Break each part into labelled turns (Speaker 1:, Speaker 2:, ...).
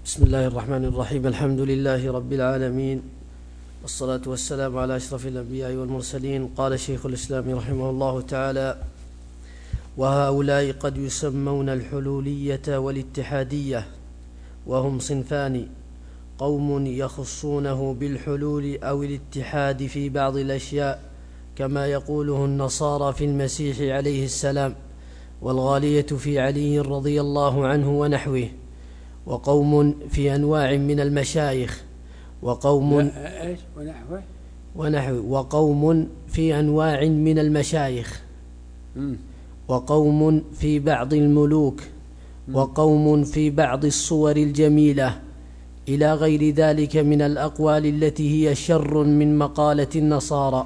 Speaker 1: بسم الله الرحمن الرحيم. الحمد لله رب العالمين، والصلاة والسلام على أشرف الأنبياء والمرسلين. قال شيخ الإسلام رحمه الله تعالى: وهؤلاء قد يسمون الحلولية والاتحادية، وهم صنفان: قوم يخصونه بالحلول أو الاتحاد في بعض الأشياء كما يقوله النصارى في المسيح عليه السلام، والغالية في علي رضي الله عنه ونحوه، وقوم في أنواع من المشايخ، وقوم وقوم في أنواع من المشايخ، وقوم في بعض الملوك، وقوم في بعض الصور الجميلة، إلى غير ذلك من الأقوال التي هي شر من مقالة النصارى.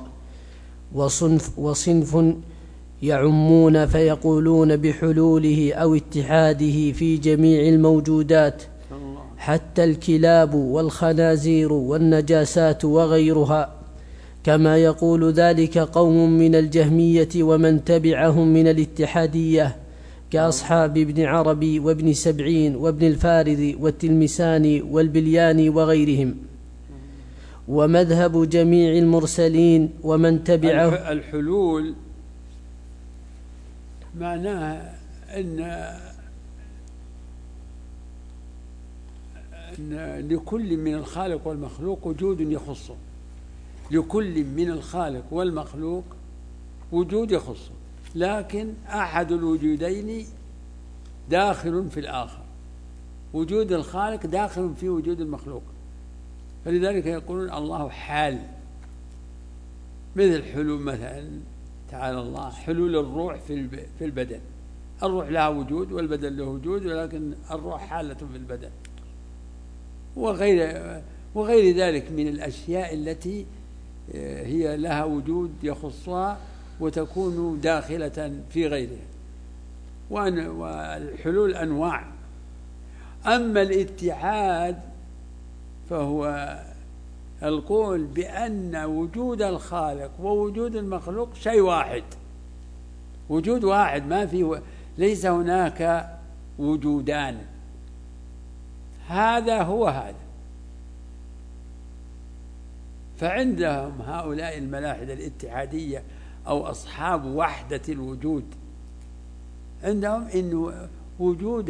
Speaker 1: وصنف يعمون فيقولون بحلوله أو اتحاده في جميع الموجودات، حتى الكلاب والخنازير والنجاسات وغيرها، كما يقول ذلك قوم من الجهمية ومن تبعهم من الاتحادية كأصحاب ابن عربي وابن سبعين وابن الفارض والتلمساني والبلياني وغيرهم. ومذهب جميع المرسلين ومن تبعه
Speaker 2: الحلول معناها أن لكل من الخالق والمخلوق وجود يخصه، لكل من الخالق والمخلوق وجود يخصه، لكن أحد الوجودين داخل في الآخر، وجود الخالق داخل في وجود المخلوق، فلذلك يقولون الله حال، مثل حلول مثلا تعالى الله حلول الروح في البدن، الروح لها وجود والبدن له وجود، ولكن الروح حالة في البدن، وغير ذلك من الأشياء التي هي لها وجود يخصها وتكون داخلة في غيرها. والحلول أنواع. أما الاتحاد فهو القول بأن وجود الخالق ووجود المخلوق شيء واحد، وجود واحد، ما في، ليس هناك وجودان، هذا هو هذا. فعندهم هؤلاء الملاحدة الاتحادية أو أصحاب وحدة الوجود، عندهم إنه وجود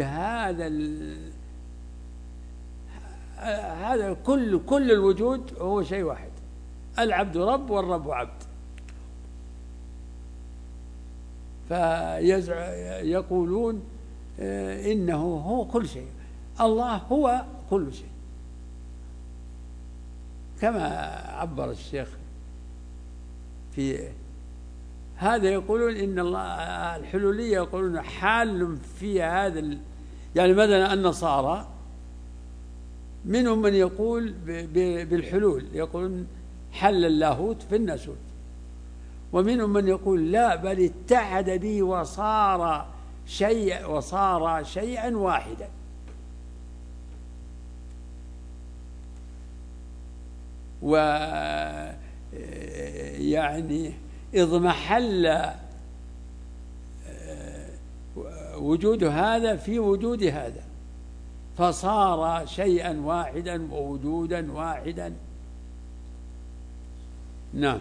Speaker 2: هذا كل الوجود هو شيء واحد، العبد رب والرب عبد، فيقولون إنه هو كل شيء، الله هو كل شيء، كما عبر الشيخ في هذا. يقولون إن الله الحلولية يقولون حال في هذا يعني مثلا النصارى منهم من يقول بالحلول، يقولون حل اللاهوت في الناسوت، ومنهم من يقول لا، بل اتحد به وصار شيئا واحدا. ويعني اضمحل وجود هذا في وجود هذا، فصار شيئا واحدا ووجودا واحدا. نعم.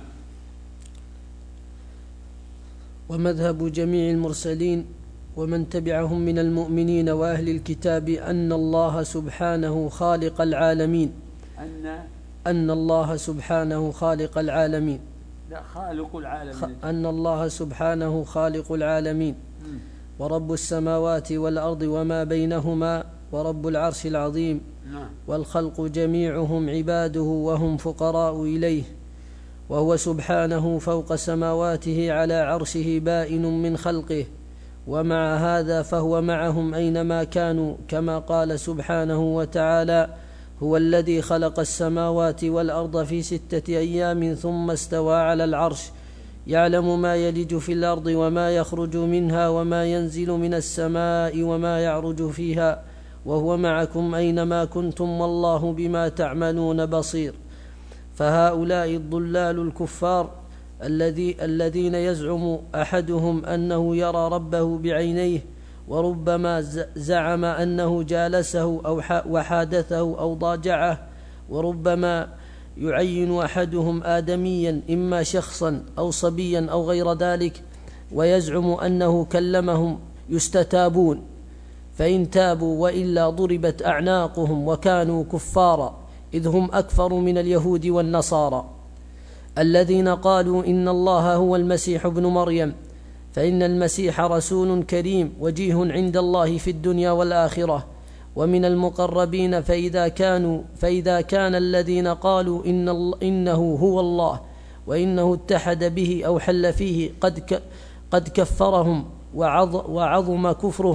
Speaker 1: ومذهب جميع المرسلين ومن تبعهم من المؤمنين وأهل الكتاب أن الله سبحانه خالق العالمين، أن الله سبحانه خالق العالمين،
Speaker 2: لا خالق العالمين،
Speaker 1: أن الله سبحانه خالق العالمين ورب السماوات والأرض وما بينهما ورب العرش العظيم، والخلق جميعهم عباده وهم فقراء إليه، وهو سبحانه فوق سماواته على عرشه بائن من خلقه، ومع هذا فهو معهم أينما كانوا، كما قال سبحانه وتعالى: هو الذي خلق السماوات والأرض في 6 أيام ثم استوى على العرش، يعلم ما يلج في الأرض وما يخرج منها وما ينزل من السماء وما يعرج فيها، وهو معكم أينما كنتم والله بما تعملون بصير. فهؤلاء الضلال الكفار الذين يزعم أحدهم أنه يرى ربه بعينيه وربما زعم أنه جالسه أو وحادثه أو ضاجعه، وربما يعين أحدهم آدميا إما شخصا أو صبيا أو غير ذلك، ويزعم أنه كلمهم، يستتابون، فإن تابوا وإلا ضربت أعناقهم وكانوا كفارا، إذ هم أكفر من اليهود والنصارى الذين قالوا إن الله هو المسيح ابن مريم، فإن المسيح رسول كريم وجيه عند الله في الدنيا والآخرة ومن المقربين، فإذا كان الذين قالوا إنه هو الله وإنه اتحد به أو حل فيه قد كفرهم وعظم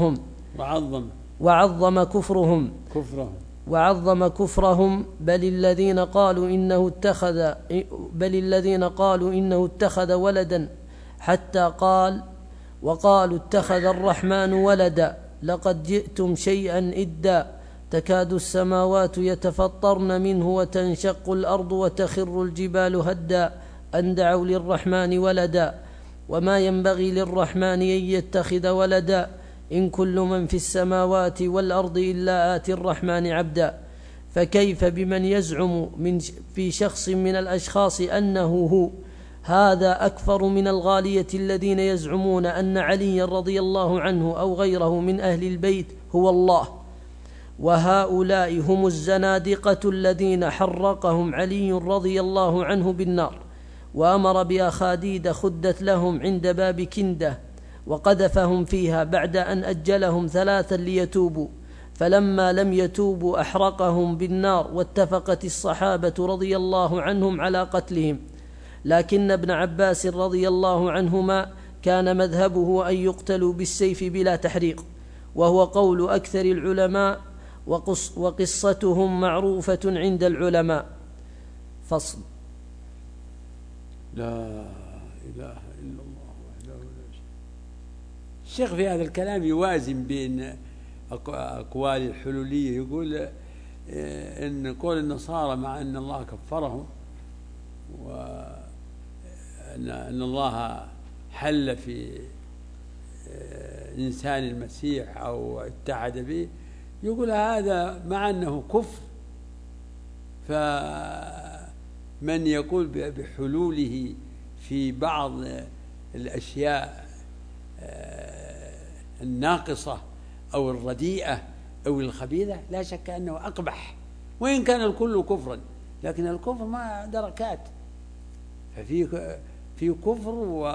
Speaker 1: كفرهم، بل الذين قالوا إنه اتخذ ولدا، حتى وقالوا اتخذ الرحمن ولدا، لقد جئتم شيئا إدا، تكاد السماوات يتفطرن منه وتنشق الأرض وتخر الجبال هدا، أن دعوا للرحمن ولدا، وما ينبغي للرحمن أن يتخذ ولدا، إن كل من في السماوات والأرض إلا آتي الرحمن عبدا. فكيف بمن يزعم في شخص من الأشخاص أنه هو؟ هذا أكثر من الغالية الذين يزعمون أن علي رضي الله عنه أو غيره من أهل البيت هو الله، وهؤلاء هم الزنادقة الذين حرقهم علي رضي الله عنه بالنار، وأمر بأخاديد خدت لهم عند باب كندة، وقذفهم فيها بعد أن أجلهم 3 ليتوبوا، فلما لم يتوبوا أحرقهم بالنار، واتفقت الصحابة رضي الله عنهم على قتلهم، لكن ابن عباس رضي الله عنهما كان مذهبه أن يقتلوا بالسيف بلا تحريق، وهو قول أكثر العلماء، وقصتهم معروفة عند العلماء. فصل.
Speaker 2: لا إله إلا الله وحده لا شريك له. الشيخ في هذا الكلام يوازن بين أقوال الحلولية، يقول إن قول النصارى مع أن الله كفرهم وأن الله حل في إنسان المسيح أو اتحد به، يقول هذا مع أنه كفر، فمن يقول بحلوله في بعض الأشياء الناقصة أو الرديئة أو الخبيثة لا شك أنه أقبح، وإن كان الكل كفرا، لكن الكفر ما دركات، ففي كفر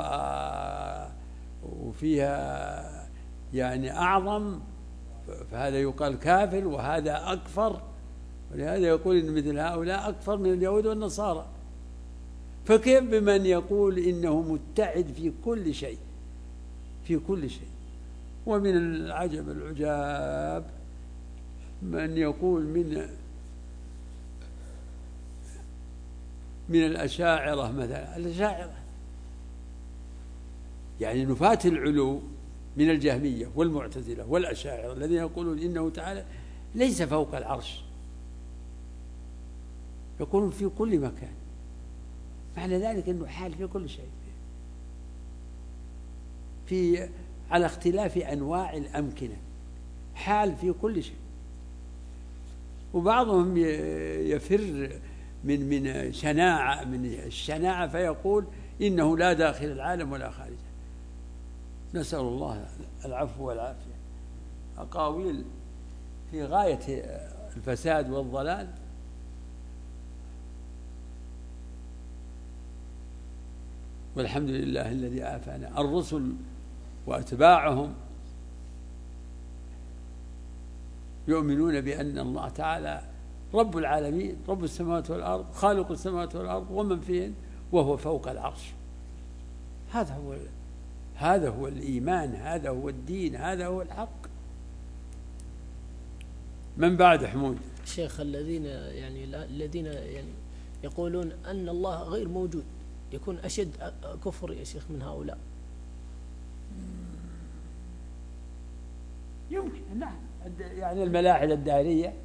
Speaker 2: وفيها يعني أعظم، فهذا يقال كافر وهذا أكفر، ولهذا يقول إن مثل هؤلاء أكفر من اليهود والنصارى. فكيف بمن يقول إنه متحد في كل شيء، في كل شيء؟ ومن العجب العجاب من يقول من الأشاعرة مثلا، الأشاعرة يعني نفاة العلو من الجهمية والمعتزلة والأشاعرة الذين يقولون إنه تعالى ليس فوق العرش، يقولون في كل مكان، معنى ذلك أنه حال في كل شيء، على اختلاف أنواع الأمكنة، حال في كل شيء. وبعضهم يفر من الشناعة فيقول إنه لا داخل العالم ولا خارجه. نسأل الله العفو والعافية. أقاويل في غاية الفساد والضلال. والحمد لله الذي عافانا. الرسل وأتباعهم يؤمنون بأن الله تعالى رب العالمين، رب السماوات والأرض، خالق السماوات والأرض ومن فيهن، وهو فوق العرش. هذا هو الإيمان، هذا هو الدين، هذا هو الحق. من بعد حمود
Speaker 1: شيخ الذين يقولون أن الله غير موجود يكون أشد كفر يا شيخ من هؤلاء.
Speaker 2: يمكن، نعم، يعني الملاحدة الدهرية